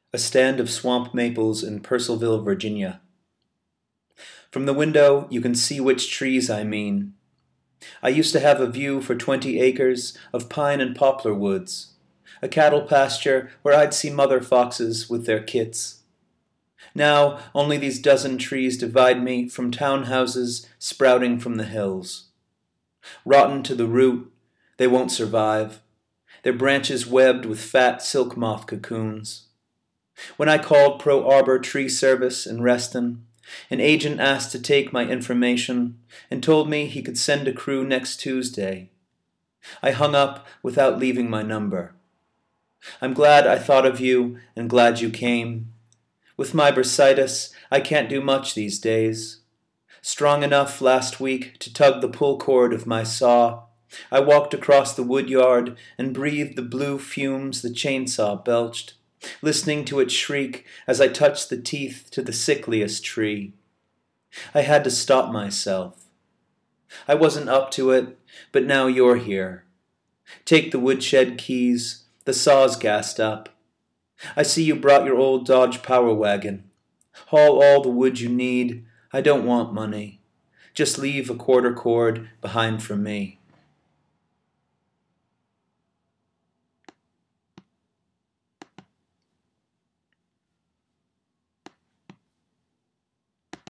A stand of swamp maples in Purcellville, Virginia. From the window, you can see which trees I mean. I used to have a view for 20 acres of pine and poplar woods, a cattle pasture where I'd see mother foxes with their kits. Now, only these dozen trees divide me from townhouses sprouting from the hills. Rotten to the root, they won't survive, their branches webbed with fat silk moth cocoons. When I called Pro Arbor Tree Service in Reston, an agent asked to take my information and told me he could send a crew next Tuesday. I hung up without leaving my number. I'm glad I thought of you and glad you came. With my bursitis, I can't do much these days. Strong enough last week to tug the pull cord of my saw, I walked across the woodyard and breathed the blue fumes the chainsaw belched, listening to it shriek as I touched the teeth to the sickliest tree. I had to stop myself. I wasn't up to it, but now you're here. Take the woodshed keys, the saw's gassed up. I see you brought your old Dodge Power Wagon. Haul all the wood you need. I don't want money. Just leave a quarter cord behind for me.